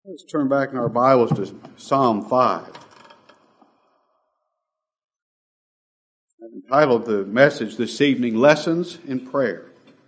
Let's turn back in our Bibles to Psalm 5. I've entitled the message this evening, Lessons in Prayer.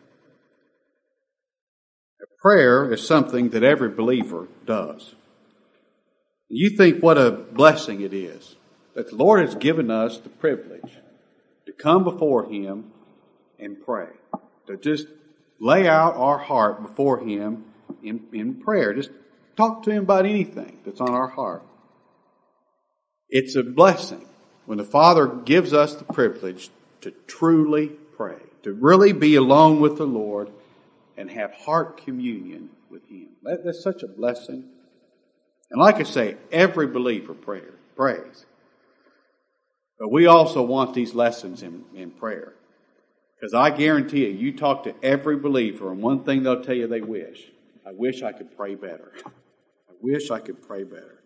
Prayer is something that every believer does. You think what a blessing it is that the Lord has given us the privilege to come before Him and pray, to just lay out our heart before Him in prayer. Just talk to Him about anything that's on our heart. It's a blessing when the Father gives us the privilege to truly pray, to really be alone with the Lord and have heart communion with Him. That's such a blessing. And like I say, every believer prays. But we also want these lessons in prayer. Because I guarantee you talk to every believer, and one thing they'll tell you they wish. I wish I could pray better. I wish I could pray better.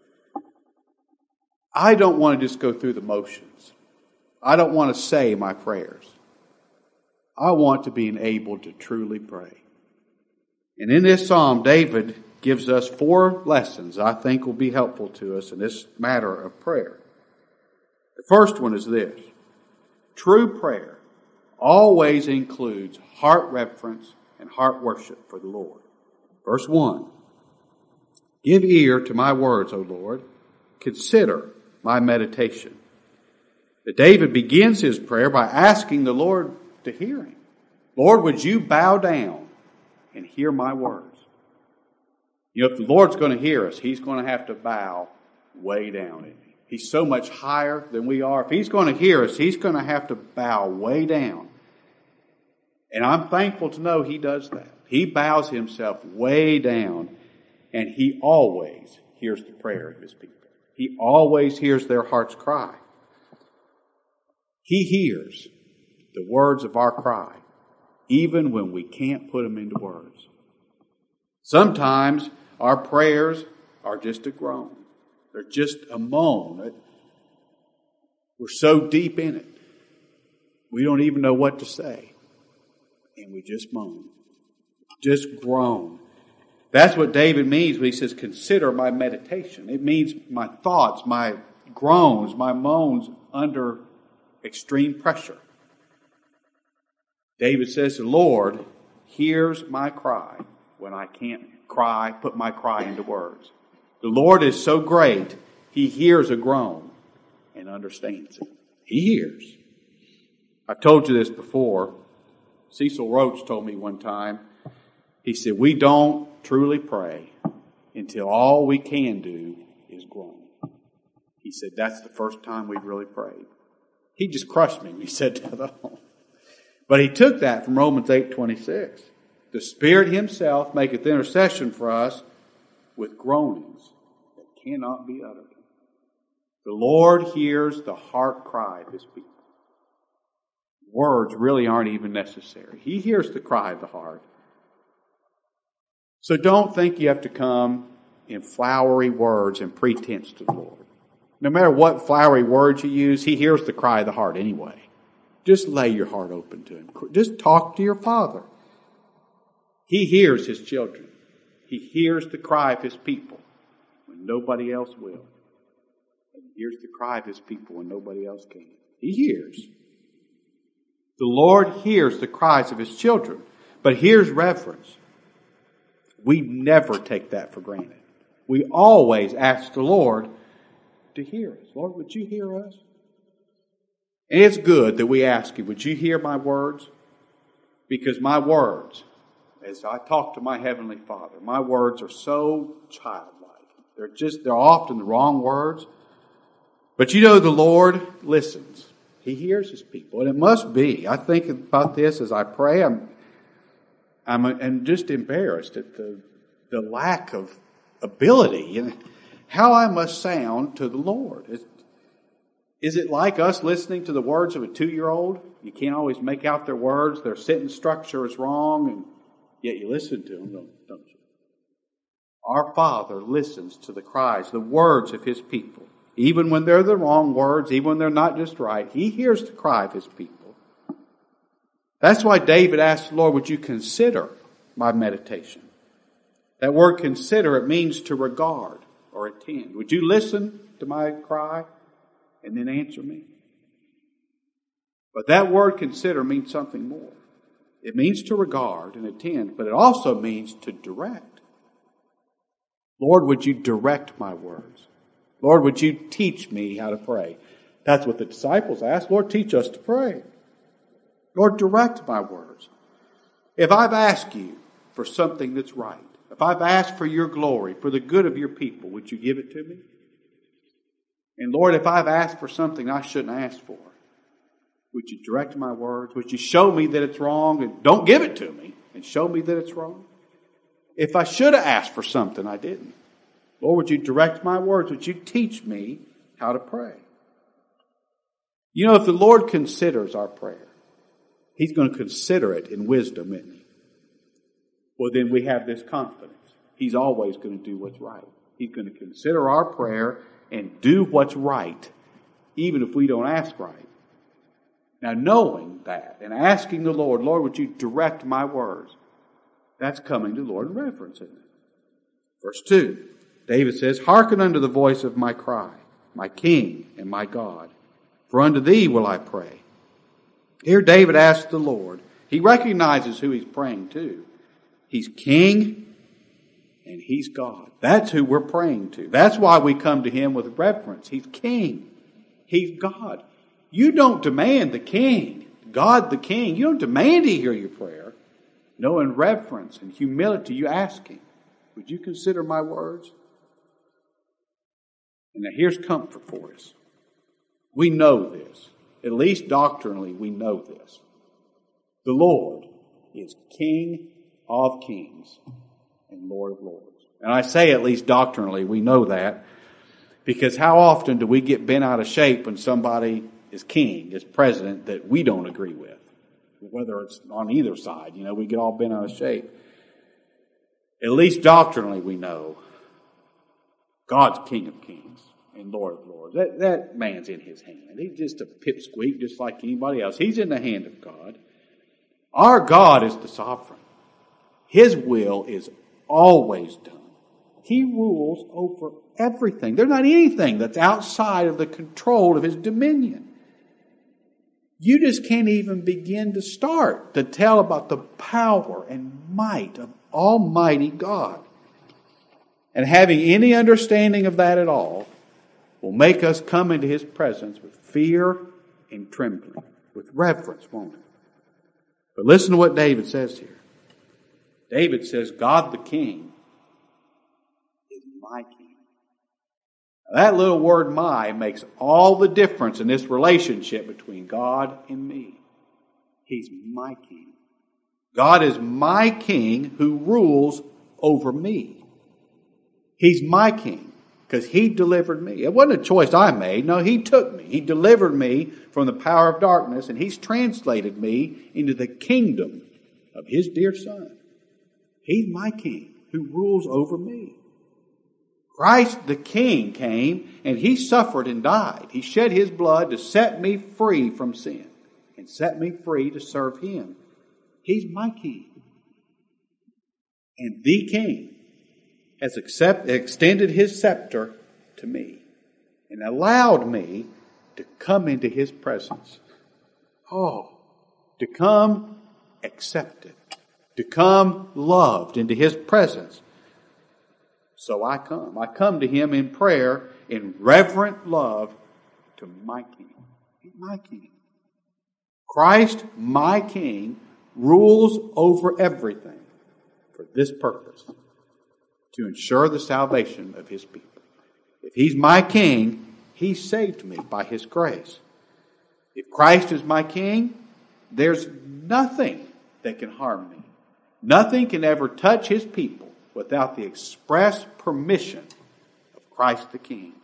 I don't want to just go through the motions. I don't want to say my prayers. I want to be able to truly pray. And in this psalm, David gives us 4 lessons I think will be helpful to us in this matter of prayer. The first one is this. True prayer always includes heart reverence and heart worship for the Lord. Verse 1. Give ear to my words, O Lord. Consider my meditation. That David begins his prayer by asking the Lord to hear him. Lord, would you bow down and hear my words? You know, if the Lord's going to hear us, He's going to have to bow way down, isn't He? He's so much higher than we are. If He's going to hear us, He's going to have to bow way down. And I'm thankful to know He does that. He bows Himself way down, and He always hears the prayer of His people. He always hears their heart's cry. He hears the words of our cry, even when we can't put them into words. Sometimes our prayers are just a groan. They're just a moan. We're so deep in it, we don't even know what to say. And we just moan. Just groan. That's what David means when he says, consider my meditation. It means my thoughts, my groans, my moans under extreme pressure. David says, the Lord hears my cry when I can't put my cry into words. The Lord is so great, He hears a groan and understands it. He hears. I've told you this before. Cecil Roach told me one time, he said, we don't truly pray until all we can do is groan. He said, that's the first time we've really prayed. He just crushed me when he said that. But he took that from Romans 8:26. The Spirit Himself maketh intercession for us with groanings that cannot be uttered. The Lord hears the heart cry of His people. Words really aren't even necessary. He hears the cry of the heart. So don't think you have to come in flowery words and pretense to the Lord. No matter what flowery words you use, He hears the cry of the heart anyway. Just lay your heart open to Him. Just talk to your Father. He hears His children. He hears the cry of His people when nobody else will. And He hears the cry of His people when nobody else can. He hears. The Lord hears the cries of His children. But here's reverence. We never take that for granted. We always ask the Lord to hear us. Lord, would you hear us? And it's good that we ask Him, would you hear my words? Because my words, as I talk to my Heavenly Father, my words are so childlike. They're often the wrong words. But you know, the Lord listens. He hears His people. And it must be. I think about this as I pray. I'm just embarrassed at the lack of ability and how I must sound to the Lord. Is it like us listening to the words of a 2-year-old? You can't always make out their words. Their sentence structure is wrong, and yet you listen to them, don't you? Our Father listens to the cries, the words of His people. Even when they're the wrong words, even when they're not just right, He hears the cry of His people. That's why David asked the Lord, would you consider my meditation? That word consider, it means to regard or attend. Would you listen to my cry and then answer me? But that word consider means something more. It means to regard and attend, but it also means to direct. Lord, would you direct my words? Lord, would you teach me how to pray? That's what the disciples asked. Lord, teach us to pray. Lord, direct my words. If I've asked you for something that's right, if I've asked for your glory, for the good of your people, would you give it to me? And Lord, if I've asked for something I shouldn't ask for, would you direct my words? Would you show me that it's wrong and don't give it to me and show me that it's wrong? If I should have asked for something I didn't, Lord, would you direct my words? Would you teach me how to pray? You know, if the Lord considers our prayer, He's going to consider it in wisdom, isn't He? Well, then we have this confidence. He's always going to do what's right. He's going to consider our prayer and do what's right, even if we don't ask right. Now, knowing that and asking the Lord, Lord, would you direct my words? That's coming to the Lord in reverence, isn't it? Verse 2, David says, hearken unto the voice of my cry, my King and my God. For unto thee will I pray. Here David asks the Lord. He recognizes who he's praying to. He's King and He's God. That's who we're praying to. That's why we come to Him with reverence. He's King. He's God. You don't demand the King, God the King. You don't demand He hear your prayer. No, in reverence and humility you ask Him, would you consider my words? And now here's comfort for us. We know this. At least doctrinally we know this. The Lord is King of kings and Lord of lords. And I say at least doctrinally we know that, because how often do we get bent out of shape when somebody is king, is president, that we don't agree with? Whether it's on either side, we get all bent out of shape. At least doctrinally we know God's King of kings and Lord of lords. That man's in His hand. He's just a pipsqueak just like anybody else. He's in the hand of God. Our God is the sovereign. His will is always done. He rules over everything. There's not anything that's outside of the control of His dominion. You just can't even begin to start to tell about the power and might of Almighty God. And having any understanding of that at all will make us come into His presence with fear and trembling, with reverence, won't it? But listen to what David says here. David says, God the King is my King. Now, that little word my makes all the difference in this relationship between God and me. He's my King. God is my King who rules over me. He's my King because He delivered me. It wasn't a choice I made. No, He took me. He delivered me from the power of darkness, and He's translated me into the kingdom of His dear Son. He's my King who rules over me. Christ the King came and He suffered and died. He shed His blood to set me free from sin and set me free to serve Him. He's my King. And the King has extended His scepter to me and allowed me to come into His presence. Oh, to come accepted, to come loved into His presence. So I come. I come to Him in prayer, in reverent love to my King. He's my King. Christ, my King, rules over everything for this purpose, to ensure the salvation of His people. If He's my King, He saved me by His grace. If Christ is my King, there's nothing that can harm me. Nothing can ever touch His people without the express permission of Christ the King.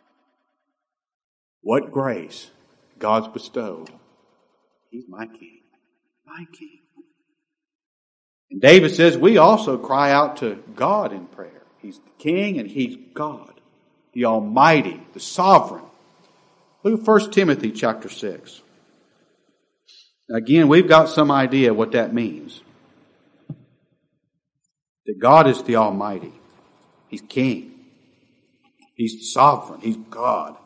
What grace God's bestowed. He's my King. My King. And David says we also cry out to God in prayer. He's the King and He's God, the Almighty, the Sovereign. Look at 1 Timothy chapter 6. Again, we've got some idea what that means. that God is the Almighty. He's King. He's sovereign. He's God.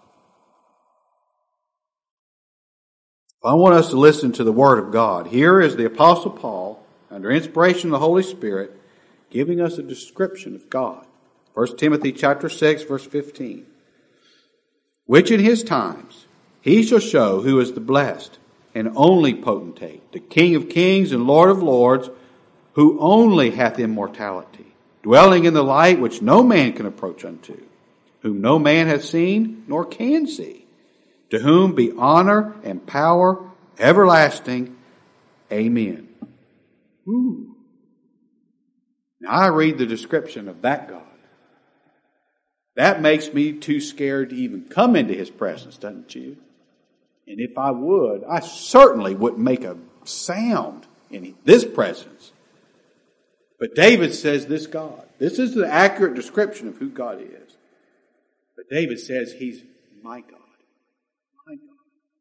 I want us to listen to the Word of God. Here is the Apostle Paul, under inspiration of the Holy Spirit, giving us a description of God. 1 Timothy chapter 6, verse 15. Which in his times he shall show who is the blessed and only potentate, the King of kings and Lord of lords, who only hath immortality, dwelling in the light which no man can approach unto, whom no man hath seen nor can see, to whom be honor and power everlasting. Amen. Ooh. Now I read the description of that God. That makes me too scared to even come into His presence, doesn't you? And if I would, I certainly wouldn't make a sound in this presence. But David says this God. This is the accurate description of who God is. But David says He's my God. My God.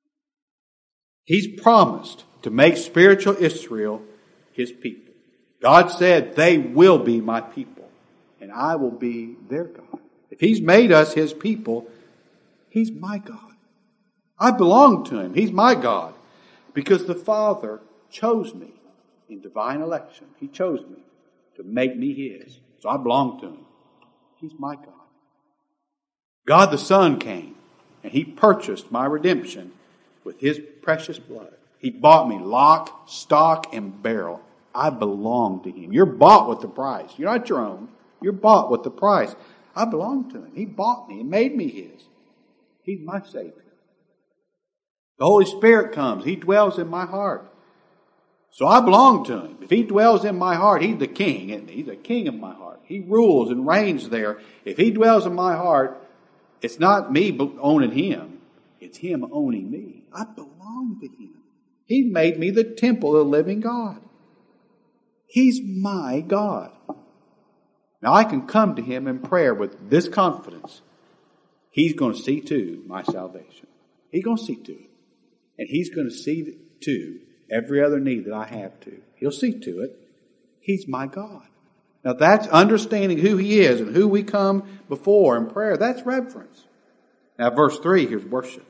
He's promised to make spiritual Israel His people. God said they will be my people, and I will be their God. If He's made us His people, He's my God. I belong to Him. He's my God. Because the Father chose me in divine election. He chose me to make me His. So I belong to Him. He's my God. God the Son came and He purchased my redemption with His precious blood. He bought me lock, stock, and barrel. I belong to Him. You're bought with the price. You're not your own. You're bought with the price. I belong to Him. He bought me and made me His. He's my Savior. The Holy Spirit comes. He dwells in my heart. So I belong to Him. If He dwells in my heart, He's the King, isn't He? He's the King of my heart. He rules and reigns there. If He dwells in my heart, it's not me owning Him. It's Him owning me. I belong to Him. He made me the temple of the living God. He's my God. Now I can come to Him in prayer with this confidence. He's going to see to my salvation. He's going to see to it. And He's going to see to every other need that I have to. He'll see to it. He's my God. Now that's understanding who He is and who we come before in prayer. That's reverence. Now verse 3, here's worship.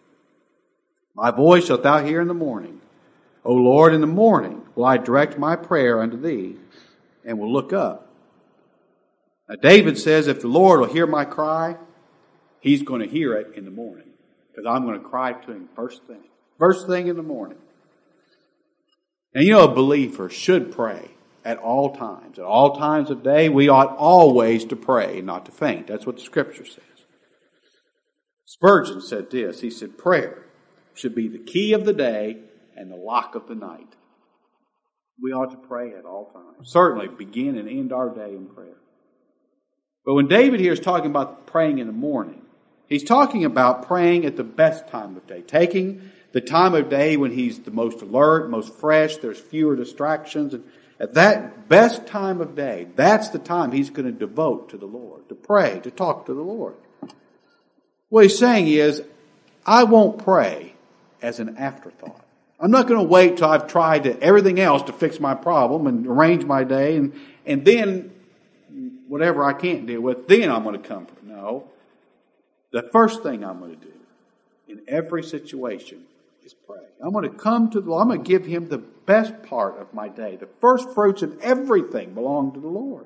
My voice shalt thou hear in the morning. O Lord, in the morning will I direct my prayer unto Thee, and will look up. Now David says, if the Lord will hear my cry, He's going to hear it in the morning. Because I'm going to cry to Him first thing. First thing in the morning. And you know, a believer should pray at all times. At all times of day, we ought always to pray and not to faint. That's what the Scripture says. Spurgeon said this. He said, prayer should be the key of the day and the lock of the night. We ought to pray at all times. Certainly begin and end our day in prayer. But when David here is talking about praying in the morning, he's talking about praying at the best time of day. Taking the time of day when he's the most alert, most fresh, there's fewer distractions. And at that best time of day, that's the time he's going to devote to the Lord, to pray, to talk to the Lord. What he's saying is, I won't pray as an afterthought. I'm not going to wait till I've tried everything else to fix my problem and arrange my day and then whatever I can't deal with, then I'm going to come. No. The first thing I'm going to do in every situation is pray. I'm going to come to the Lord. I'm going to give Him the best part of my day. The first fruits and everything belong to the Lord.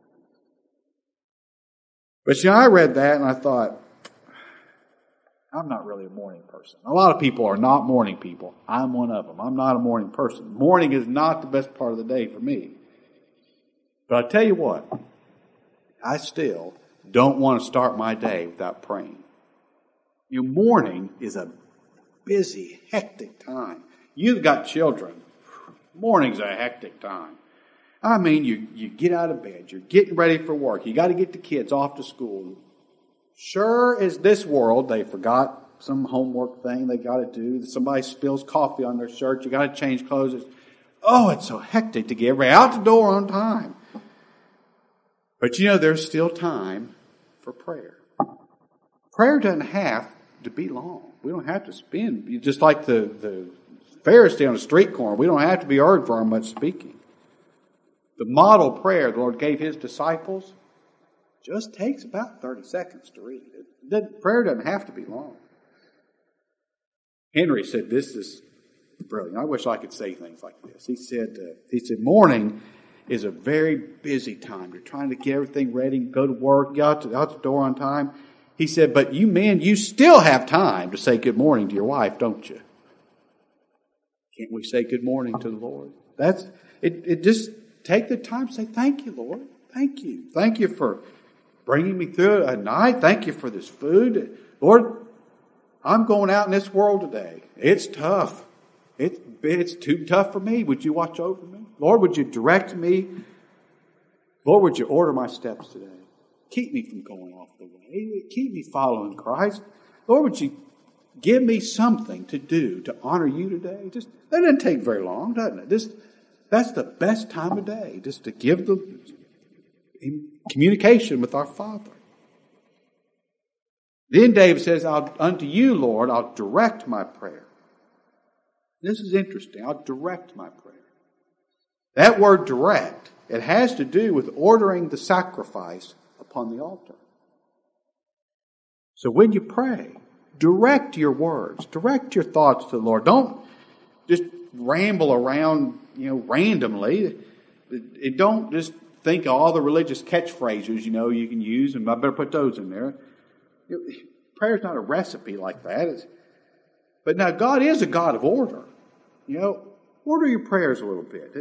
But you know, I read that and I thought, I'm not really a morning person. A lot of people are not morning people. I'm one of them. I'm not a morning person. Morning is not the best part of the day for me. But I tell you what, I still don't want to start my day without praying. Your morning is a busy, hectic time. You've got children. Morning's a hectic time. I mean, you get out of bed. You're getting ready for work. You got to get the kids off to school. Sure as this world, they forgot some homework thing they got to do. Somebody spills coffee on their shirt. You got to change clothes. It's so hectic to get everybody out the door on time. But you know, there's still time for prayer. Prayer doesn't have to be long. We don't have to spend, just like the Pharisee on the street corner, we don't have to be heard for our much speaking. The model prayer the Lord gave His disciples just takes about 30 seconds to read. Prayer doesn't have to be long. Henry said, this is brilliant. I wish I could say things like this. He said, morning is a very busy time. You're trying to get everything ready, go to work, get out the door on time. He said, but you men, you still have time to say good morning to your wife, don't you? Can't we say good morning to the Lord? It just take the time to say, thank you, Lord. Thank you. Thank you for bringing me through a night. Thank you for this food. Lord, I'm going out in this world today. It's tough. It's too tough for me. Would you watch over me? Lord, would you direct me? Lord, would you order my steps today? Keep me from going off the way. Keep me following Christ. Lord, would you give me something to do to honor you today? That doesn't take very long, doesn't it? That's the best time of day, just to give in communication with our Father. Then David says, unto you, Lord, I'll direct my prayer. This is interesting. I'll direct my prayer. That word direct, it has to do with ordering the sacrifice upon the altar. So when you pray, direct your words, direct your thoughts to the Lord. Don't just ramble around, randomly. Don't just think of all the religious catchphrases, you can use, and I better put those in there. Prayer is not a recipe like that. But now God is a God of order. Order your prayers a little bit.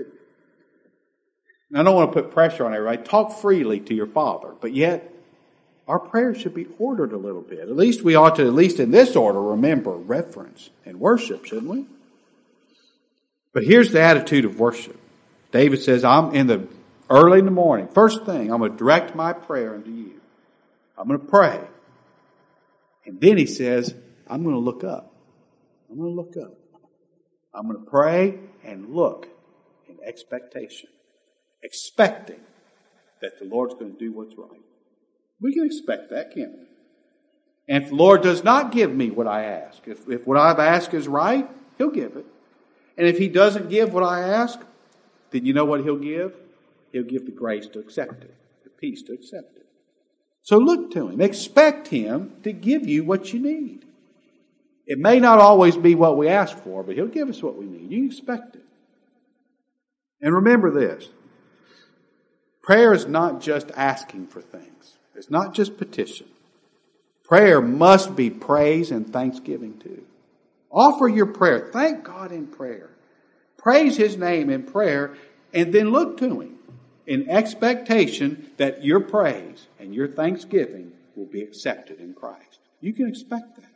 I don't want to put pressure on everybody. Talk freely to your Father, but yet our prayers should be ordered a little bit. At least we ought to, at least in this order, remember reverence and worship, shouldn't we? But here's the attitude of worship. David says, early in the morning, first thing, I'm going to direct my prayer unto you. I'm going to pray. And then he says, I'm going to look up. I'm going to look up. I'm going to pray and look in expectation. Expecting that the Lord's going to do what's right. We can expect that, can't we? And if the Lord does not give me what I ask, if what I've asked is right, He'll give it. And if He doesn't give what I ask, then you know what He'll give? He'll give the grace to accept it, the peace to accept it. So look to Him. Expect Him to give you what you need. It may not always be what we ask for, but He'll give us what we need. You can expect it. And remember this. Prayer is not just asking for things. It's not just petition. Prayer must be praise and thanksgiving too. Offer your prayer. Thank God in prayer. Praise His name in prayer, and then look to Him in expectation that your praise and your thanksgiving will be accepted in Christ. You can expect that.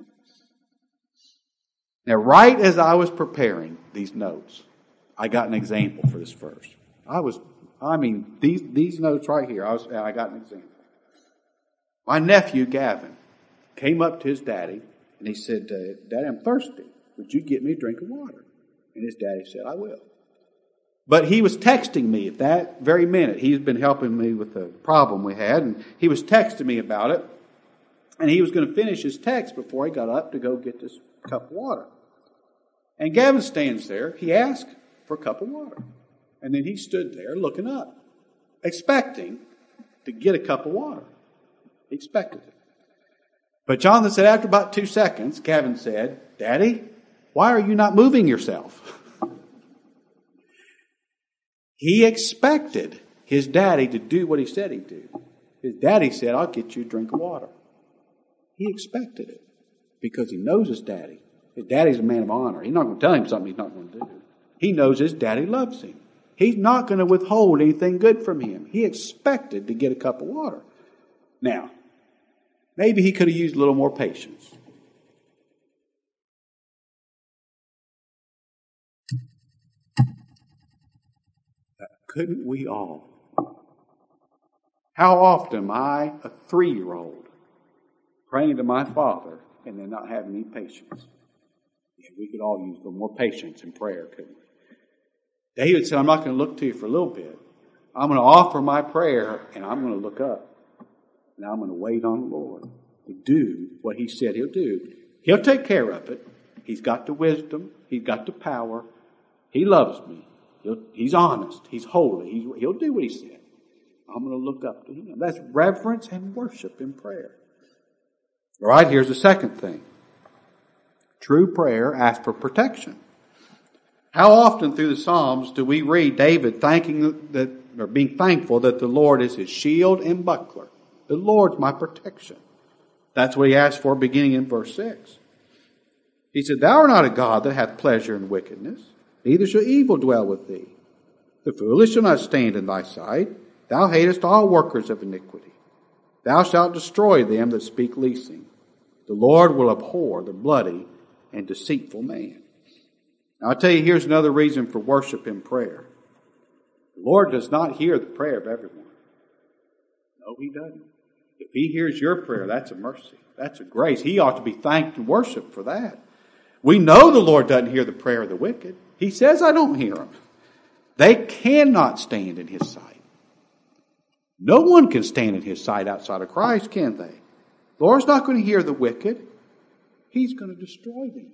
Now, right as I was preparing these notes, I got an example for this verse. These notes right here, I got an example. My nephew, Gavin, came up to his daddy, and he said, Daddy, I'm thirsty. Would you get me a drink of water? And his daddy said, I will. But he was texting me at that very minute. He's been helping me with the problem we had, and he was texting me about it. And he was going to finish his text before he got up to go get this cup of water. And Gavin stands there. He asked for a cup of water. And then he stood there looking up, expecting to get a cup of water. He expected it. But Jonathan said after about 2 seconds, Gavin said, Daddy, why are you not moving yourself? He expected his daddy to do what he said he'd do. His daddy said, I'll get you a drink of water. He expected it because he knows his daddy. His daddy's a man of honor. He's not going to tell him something he's not going to do. He knows his daddy loves him. He's not going to withhold anything good from him. He expected to get a cup of water. Now, maybe he could have used a little more patience. Couldn't we all? How often am I, a 3-year-old, praying to my Father and then not having any patience? Yeah, we could all use a little more patience in prayer, couldn't we? David said, I'm not going to look to you for a little bit. I'm going to offer my prayer and I'm going to look up. And I'm going to wait on the Lord to do what He said He'll do. He'll take care of it. He's got the wisdom. He's got the power. He loves me. He's honest. He's holy. He'll do what he said. I'm going to look up to him. That's reverence and worship in prayer. All right, here's the second thing. True prayer asks for protection. How often through the Psalms do we read David being thankful that the Lord is his shield and buckler? The Lord's my protection. That's what he asked for beginning in verse 6. He said, Thou art not a God that hath pleasure in wickedness, neither shall evil dwell with thee. The foolish shall not stand in thy sight. Thou hatest all workers of iniquity. Thou shalt destroy them that speak leasing. The Lord will abhor the bloody and deceitful man. Now I'll tell you, here's another reason for worship in prayer. The Lord does not hear the prayer of everyone. No, he doesn't. If he hears your prayer, that's a mercy. That's a grace. He ought to be thanked and worshiped for that. We know the Lord doesn't hear the prayer of the wicked. He says, I don't hear them. They cannot stand in his sight. No one can stand in his sight outside of Christ, can they? The Lord's not going to hear the wicked. He's going to destroy them.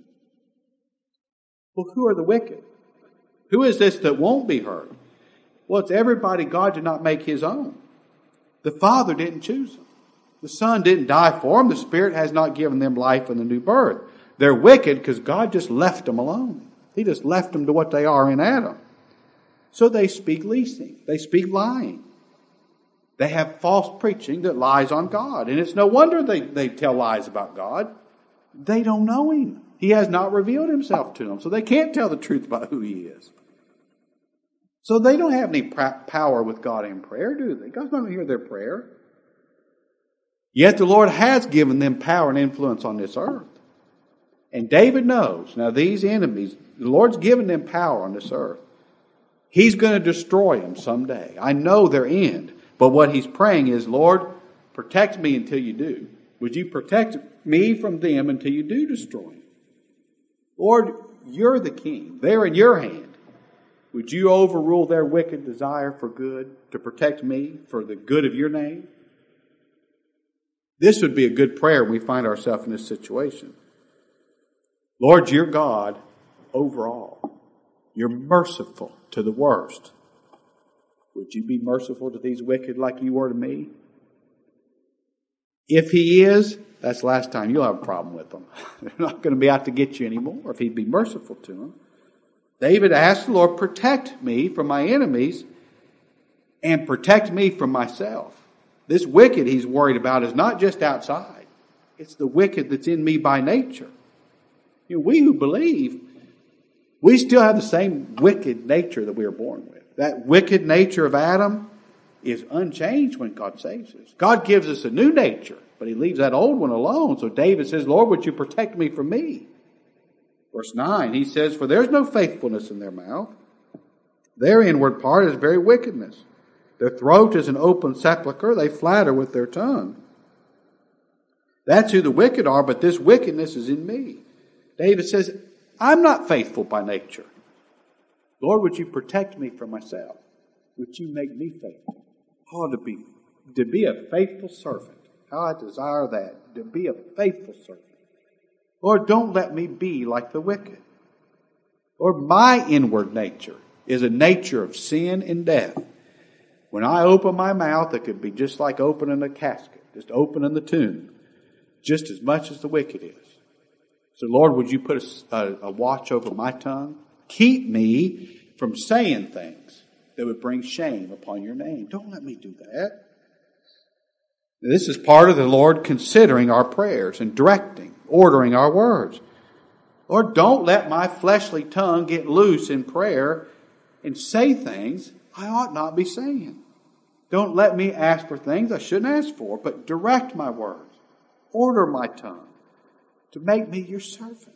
Well, who are the wicked? Who is this that won't be heard? Well, it's everybody God did not make his own. The Father didn't choose them. The Son didn't die for them. The Spirit has not given them life in the new birth. They're wicked because God just left them alone. He just left them to what they are in Adam. So they speak leasing. They speak lying. They have false preaching that lies on God. And it's no wonder they tell lies about God. They don't know him. He has not revealed himself to them. So they can't tell the truth about who he is. So they don't have any power with God in prayer, do they? God's not going to hear their prayer. Yet the Lord has given them power and influence on this earth. And David knows, now these enemies, the Lord's given them power on this earth. He's going to destroy them someday. I know their end. But what he's praying is, Lord, protect me until you do. Would you protect me from them until you do destroy them? Lord, you're the king. They're in your hand. Would you overrule their wicked desire for good to protect me for the good of your name? This would be a good prayer when we find ourselves in this situation. Lord, you're God over all. You're merciful to the worst. Would you be merciful to these wicked like you were to me? If he is, that's the last time you'll have a problem with them. They're not going to be out to get you anymore if he'd be merciful to them. David asked the Lord, protect me from my enemies and protect me from myself. This wicked he's worried about is not just outside. It's the wicked that's in me by nature. You know, we who believe, we still have the same wicked nature that we were born with. That wicked nature of Adam is unchanged when God saves us. God gives us a new nature, but he leaves that old one alone. So David says, Lord, would you protect me from me? Verse 9, he says, for there's no faithfulness in their mouth. Their inward part is very wickedness. Their throat is an open sepulchre. They flatter with their tongue. That's who the wicked are, but this wickedness is in me. David says, I'm not faithful by nature. Lord, would you protect me from myself? Would you make me faithful? Oh, to be a faithful servant. How I desire that, to be a faithful servant. Lord, don't let me be like the wicked. Lord, my inward nature is a nature of sin and death. When I open my mouth, it could be just like opening a casket, just opening the tomb, just as much as the wicked is. So Lord, would you put a watch over my tongue? Keep me from saying things that would bring shame upon your name. Don't let me do that. This is part of the Lord considering our prayers and directing, ordering our words. Lord, don't let my fleshly tongue get loose in prayer and say things I ought not be saying. Don't let me ask for things I shouldn't ask for, but direct my words. Order my tongue to make me your servant.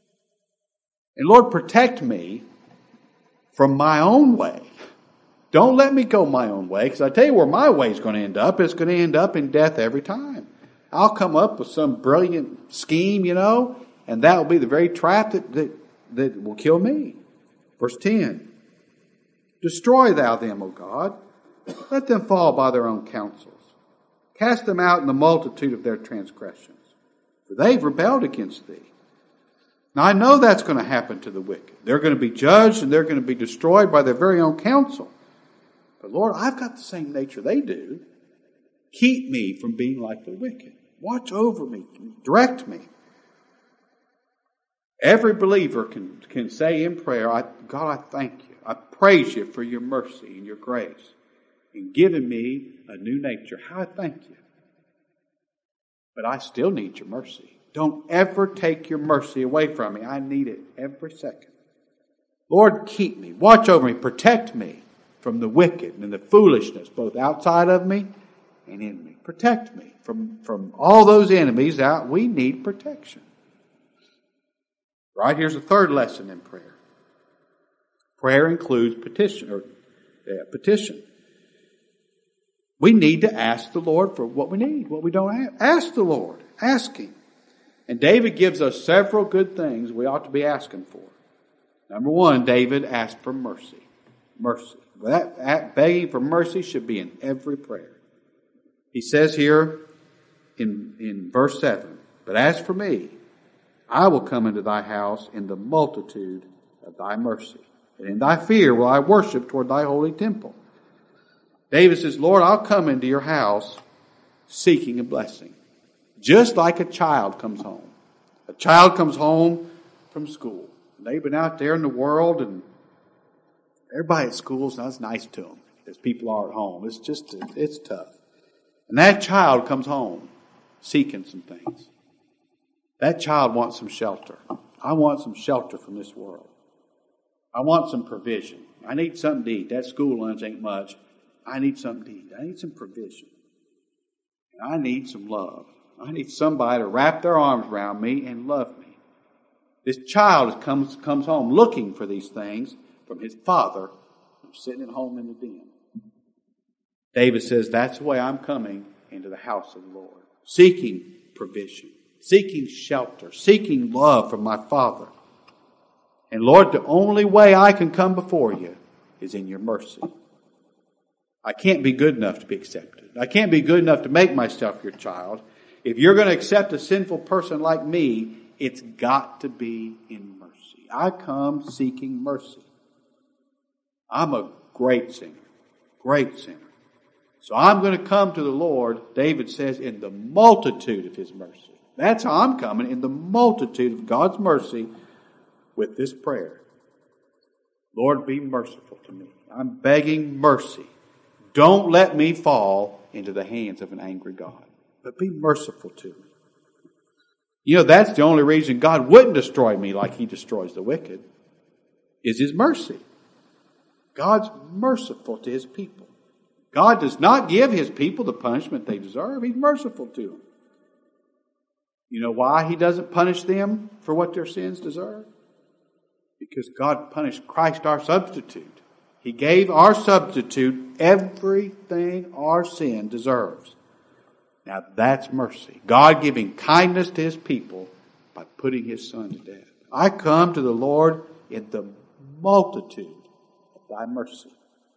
And Lord, protect me from my own way. Don't let me go my own way, because I tell you where my way is going to end up. It's going to end up in death every time. I'll come up with some brilliant scheme, and that will be the very trap that will kill me. Verse 10. Destroy thou them, O God. Let them fall by their own counsels. Cast them out in the multitude of their transgressions. For they've rebelled against thee. Now I know that's going to happen to the wicked. They're going to be judged and they're going to be destroyed by their very own counsel. But Lord, I've got the same nature they do. Keep me from being like the wicked. Watch over me. Direct me. Every believer can say in prayer, God, I thank you. I praise you for your mercy and your grace in giving me a new nature. How I thank you. But I still need your mercy. Don't ever take your mercy away from me. I need it every second. Lord, keep me. Watch over me. Protect me from the wicked and the foolishness, both outside of me and in me. Protect me from all those enemies out. We need protection. Right, here's a third lesson in prayer. Prayer includes petition. We need to ask the Lord for what we need, what we don't have. Ask the Lord. Ask Him. And David gives us several good things we ought to be asking for. Number one, David asked for mercy. Mercy. That begging for mercy should be in every prayer. He says here in verse 7, but as for me, I will come into thy house in the multitude of thy mercy. And in thy fear will I worship toward thy holy temple. David says, Lord, I'll come into your house seeking a blessing. Just like a child comes home. A child comes home from school. They've been out there in the world and everybody at school is not as nice to them as people are at home. It's tough. And that child comes home seeking some things. That child wants some shelter. I want some shelter from this world. I want some provision. I need something to eat. That school lunch ain't much. I need something to eat. I need some provision. And I need some love. I need somebody to wrap their arms around me and love me. This child comes home looking for these things from his father who's sitting at home in the den. David says, that's the way I'm coming into the house of the Lord. Seeking provision. Seeking shelter. Seeking love from my Father. And Lord, the only way I can come before you is in your mercy. I can't be good enough to be accepted. I can't be good enough to make myself your child. If you're going to accept a sinful person like me, it's got to be in mercy. I come seeking mercy. I'm a great sinner. Great sinner. So I'm going to come to the Lord, David says, in the multitude of His mercy. That's how I'm coming, in the multitude of God's mercy with this prayer. Lord, be merciful to me. I'm begging mercy. Don't let me fall into the hands of an angry God, but be merciful to me. You know, that's the only reason God wouldn't destroy me like He destroys the wicked, is His mercy. God's merciful to His people. God does not give His people the punishment they deserve. He's merciful to them. You know why He doesn't punish them for what their sins deserve? Because God punished Christ, our substitute. He gave our substitute everything our sin deserves. Now that's mercy. God giving kindness to His people by putting His Son to death. I come to the Lord in the multitude of thy mercy.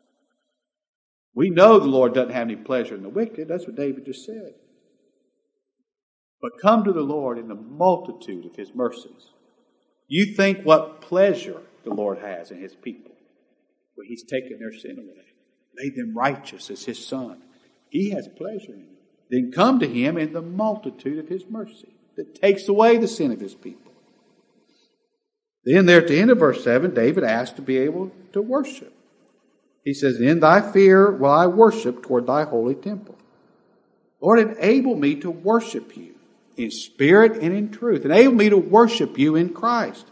We know the Lord doesn't have any pleasure in the wicked. That's what David just said. But come to the Lord in the multitude of His mercies. You think what pleasure the Lord has in His people. Well, He's taken their sin away. Made them righteous as His Son. He has pleasure in it. Then come to Him in the multitude of His mercy that takes away the sin of His people. Then there at the end of verse 7, David asked to be able to worship. He says, in thy fear will I worship toward thy holy temple. Lord, enable me to worship you in spirit and in truth. Enable me to worship you in Christ.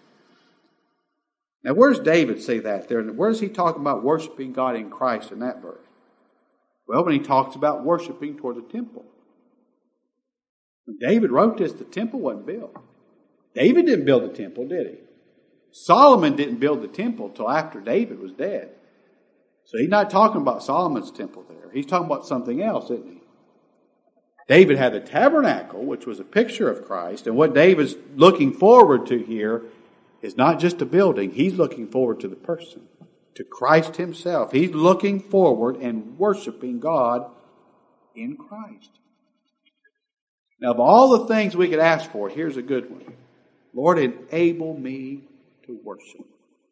Now, where does David say that there? Where does he talk about worshiping God in Christ in that verse? Well, when he talks about worshiping toward the temple. When David wrote this, the temple wasn't built. David didn't build the temple, did he? Solomon didn't build the temple till after David was dead. So he's not talking about Solomon's temple there. He's talking about something else, isn't he? David had the tabernacle, which was a picture of Christ. And what David's looking forward to here is not just a building. He's looking forward to the person, to Christ Himself. He's looking forward and worshiping God in Christ. Now, of all the things we could ask for, here's a good one. Lord, enable me to worship.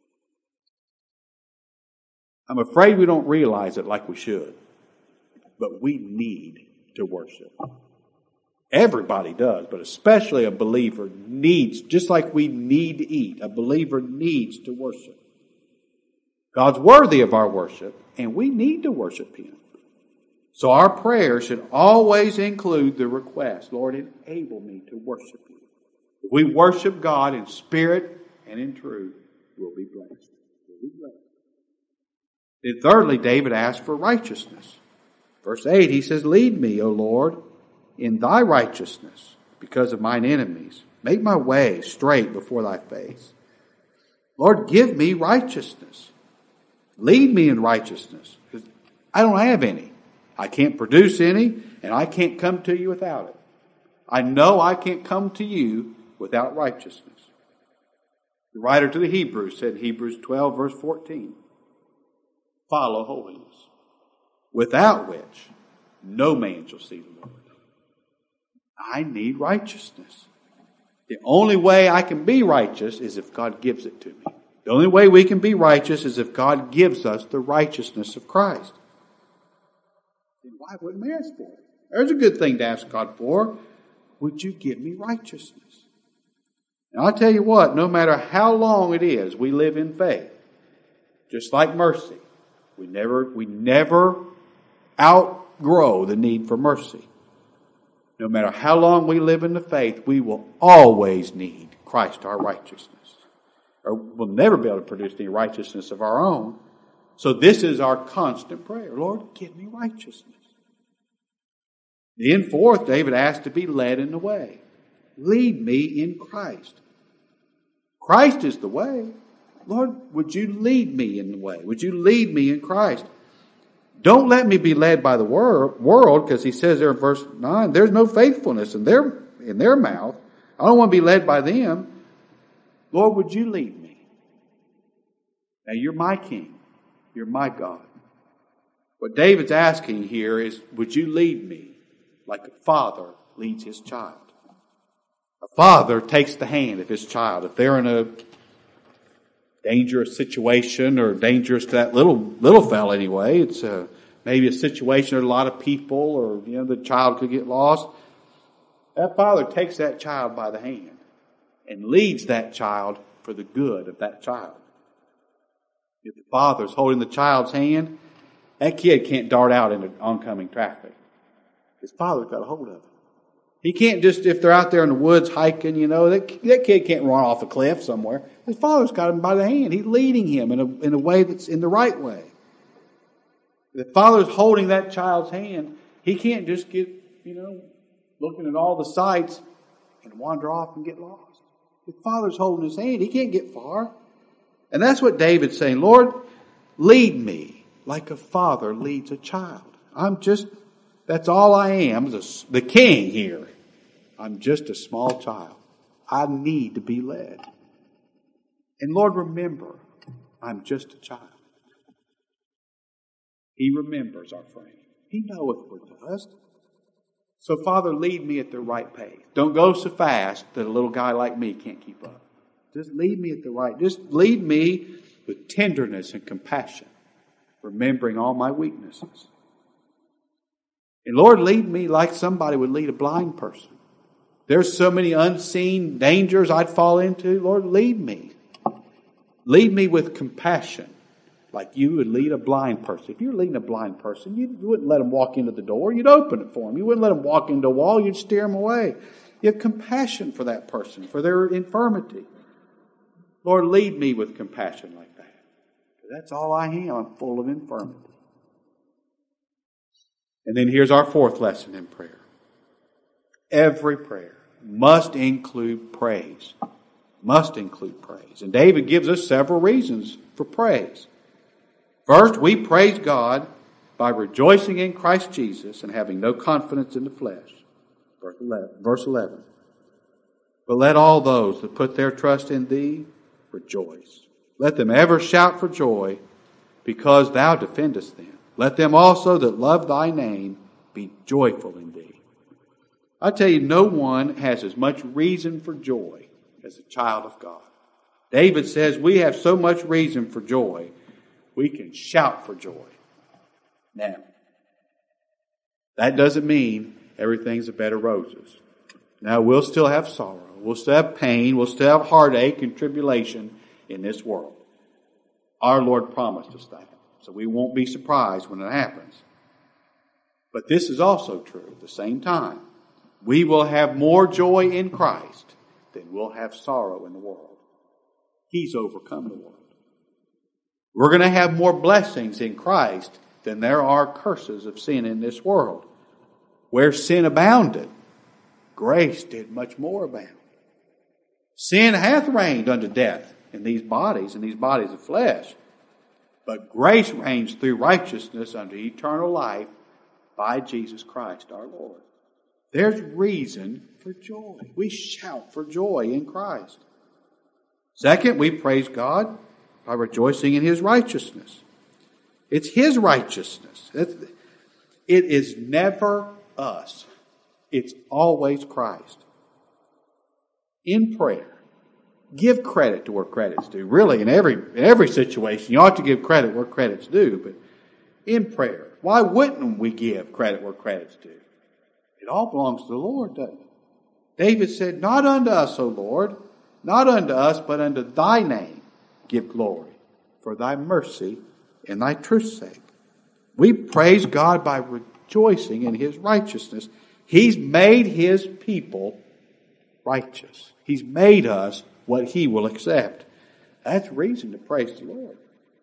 I'm afraid we don't realize it like we should, but we need to worship. Everybody does, but especially a believer needs, just like we need to eat, a believer needs to worship. God's worthy of our worship, and we need to worship Him. So our prayer should always include the request, Lord, enable me to worship you. If we worship God in spirit and in truth, we'll be blessed. We'll be blessed. Then thirdly, David asked for righteousness. Verse 8, he says, lead me, O Lord, in thy righteousness because of mine enemies. Make my way straight before thy face. Lord, give me righteousness. Lead me in righteousness, because I don't have any. I can't produce any, and I can't come to you without it. I know I can't come to you without righteousness. The writer to the Hebrews said, Hebrews 12, verse 14, follow holiness, without which no man shall see the Lord. I need righteousness. The only way I can be righteous is if God gives it to me. The only way we can be righteous is if God gives us the righteousness of Christ. Then why wouldn't we ask for it? There's a good thing to ask God for. Would you give me righteousness? And I'll tell you what, no matter how long it is we live in faith, just like mercy, we never outgrow the need for mercy. No matter how long we live in the faith, we will always need Christ, our righteousness. Or we'll never be able to produce any righteousness of our own. So this is our constant prayer. Lord, give me righteousness. Then fourth, David asked to be led in the way. Lead me in Christ. Christ is the way. Lord, would you lead me in the way? Would you lead me in Christ? Don't let me be led by the world, because he says there in verse 9, there's no faithfulness in their mouth. I don't want to be led by them. Lord, would you lead me? Now, you're my King. You're my God. What David's asking here is, would you lead me like a father leads his child? A father takes the hand of his child. If they're in a dangerous situation, or dangerous to that little fella anyway, it's maybe a situation where a lot of people, or the child could get lost. That father takes that child by the hand and leads that child for the good of that child. If the father's holding the child's hand, that kid can't dart out into oncoming traffic. His father's got a hold of him. He can't just, if they're out there in the woods hiking, that kid can't run off a cliff somewhere. His father's got him by the hand. He's leading him in a way that's in the right way. If the father's holding that child's hand, he can't just get, looking at all the sights and wander off and get lost. If the father's holding his hand, he can't get far. And that's what David's saying. Lord, lead me like a father leads a child. That's all I am, the king here. I'm just a small child. I need to be led. And Lord, remember, I'm just a child. He remembers our frame. He knoweth we're dust. So Father, lead me at the right pace. Don't go so fast that a little guy like me can't keep up. Just lead me with tenderness and compassion, remembering all my weaknesses. And Lord, lead me like somebody would lead a blind person. There's so many unseen dangers I'd fall into. Lord, lead me. Lead me with compassion, like you would lead a blind person. If you're leading a blind person, you wouldn't let them walk into the door. You'd open it for them. You wouldn't let them walk into a wall. You'd steer them away. You have compassion for that person, for their infirmity. Lord, lead me with compassion like that. That's all I am. I'm full of infirmity. And then here's our fourth lesson in prayer. Every prayer must include praise. Must include praise. And David gives us several reasons for praise. First, we praise God by rejoicing in Christ Jesus and having no confidence in the flesh. Verse 11. But let all those that put their trust in thee rejoice. Let them ever shout for joy, because thou defendest them. Let them also that love thy name be joyful in thee. I tell you, no one has as much reason for joy as a child of God. David says we have so much reason for joy, we can shout for joy. Now, that doesn't mean everything's a bed of roses. Now, we'll still have sorrow. We'll still have pain. We'll still have heartache and tribulation in this world. Our Lord promised us that. So we won't be surprised when it happens. But this is also true at the same time. We will have more joy in Christ than we'll have sorrow in the world. He's overcome the world. We're going to have more blessings in Christ than there are curses of sin in this world. Where sin abounded, grace did much more abound. Sin hath reigned unto death in these bodies of flesh. But grace reigns through righteousness unto eternal life by Jesus Christ our Lord. There's reason for joy. We shout for joy in Christ. Second, we praise God by rejoicing in His righteousness. It's His righteousness. It is never us. It's always Christ. In prayer, give credit to where credit's due. Really, in every situation, you ought to give credit where credit's due. But in prayer, why wouldn't we give credit where credit's due? It all belongs to the Lord, doesn't it? David said, not unto us, O Lord, not unto us, but unto thy name give glory, for thy mercy and thy truth's sake. We praise God by rejoicing in His righteousness. He's made His people righteous. He's made us what He will accept. That's reason to praise the Lord.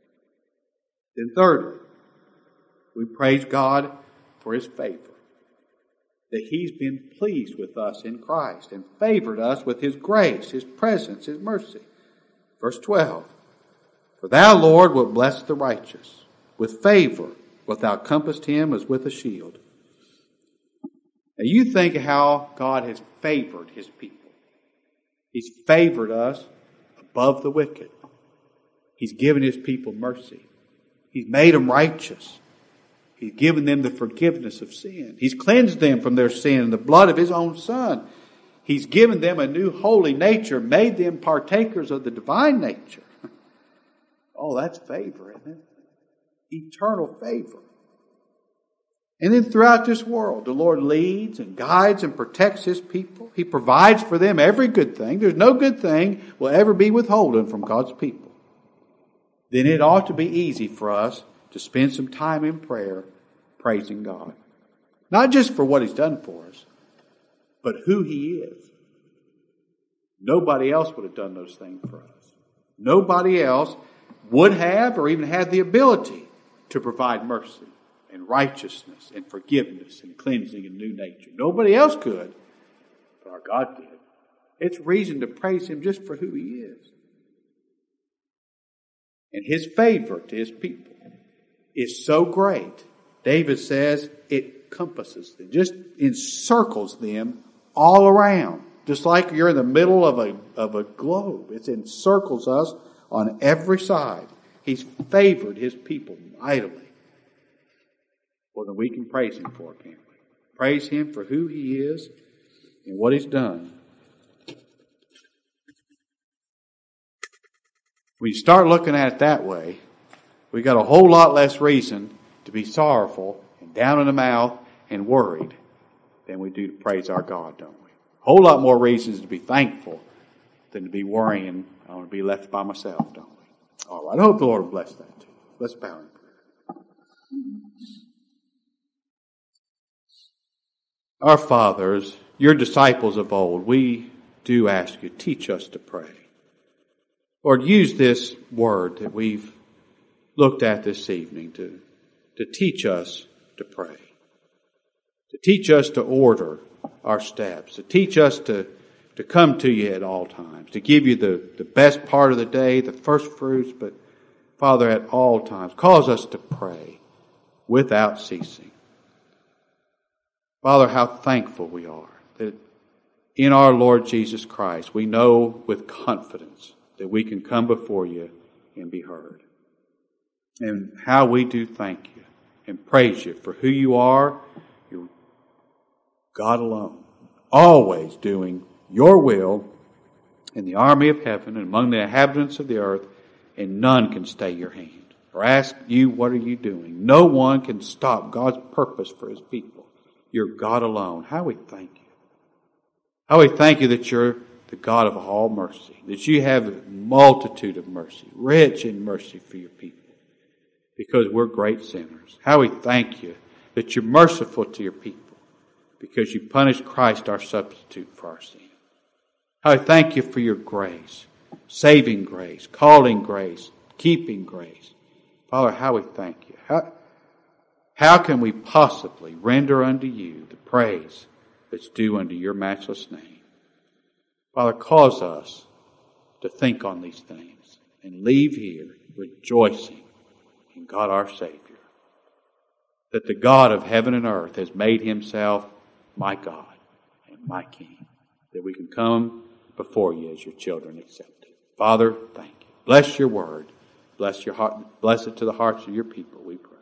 Then thirdly, we praise God for His favor. That He's been pleased with us in Christ and favored us with His grace, His presence, His mercy. Verse 12, for thou, Lord, wilt bless the righteous. With favor wilt thou compass him as with a shield. Now you think how God has favored His people. He's favored us above the wicked. He's given His people mercy. He's made them righteous. He's given them the forgiveness of sin. He's cleansed them from their sin in the blood of His own Son. He's given them a new holy nature, made them partakers of the divine nature. Oh, that's favor, isn't it? Eternal favor. And then throughout this world, the Lord leads and guides and protects His people. He provides for them every good thing. There's no good thing will ever be withholden from God's people. Then it ought to be easy for us to spend some time in prayer praising God. Not just for what He's done for us, but who He is. Nobody else would have done those things for us. Nobody else would have or even had the ability to provide mercy and righteousness and forgiveness and cleansing and new nature. Nobody else could, but our God did. It's reason to praise Him just for who He is. And His favor to His people is so great. David says it compasses them, just encircles them all around. Just like you're in the middle of a globe. It encircles us on every side. He's favored His people mightily. Well, then we can praise Him for it, can't we? Praise Him for who He is and what He's done. When you start looking at it that way, we got a whole lot less reason to be sorrowful and down in the mouth and worried than we do to praise our God, don't we? A whole lot more reasons to be thankful than to be worrying, I want to be left by myself, don't we? All right, I hope the Lord will bless that too. Let's bow in prayer. Our fathers, your disciples of old, we do ask you, teach us to pray. Lord, use this word that we've looked at this evening to teach us to pray, to teach us to order our steps, to teach us to come to you at all times, to give you the best part of the day, the first fruits, but Father, at all times, cause us to pray without ceasing. Father, how thankful we are that in our Lord Jesus Christ, we know with confidence that we can come before you and be heard. And how we do thank you and praise you for who you are. You're God alone, always doing your will in the army of heaven and among the inhabitants of the earth, and none can stay your hand or ask you, what are you doing? No one can stop God's purpose for his people. You're God alone. How we thank you. How we thank you that you're the God of all mercy, that you have a multitude of mercy, rich in mercy for your people, because we're great sinners. How we thank you that you're merciful to your people, because you punished Christ, our substitute, for our sin. How we thank you for your grace, saving grace, calling grace, keeping grace. Father, how we thank you. How can we possibly render unto you the praise that's due unto your matchless name? Father, cause us to think on these things and leave here rejoicing in God our Savior, that the God of heaven and earth has made himself my God and my King, that we can come before you as your children accepted. Father, thank you. Bless your word. Bless your heart. Bless it to the hearts of your people, we pray.